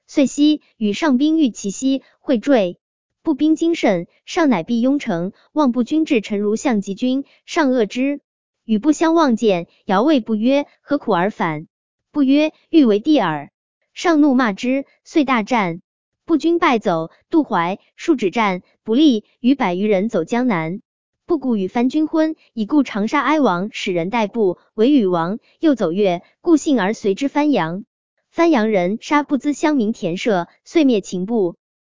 遂西与上兵欲其西，会坠。步兵精甚，上乃必雍城，望不君至臣如相及君，上恶之。与不相望见，遥谓不曰：何苦而返？不曰：欲为帝耳。上怒骂之，遂大战。步军败走，渡淮，数止战不利，与100余人走江南。步故与藩军婚，以故长沙哀王使人代步，为禹王，又走越，故幸而随之番阳。番阳人杀步资乡民田舍，遂灭秦部。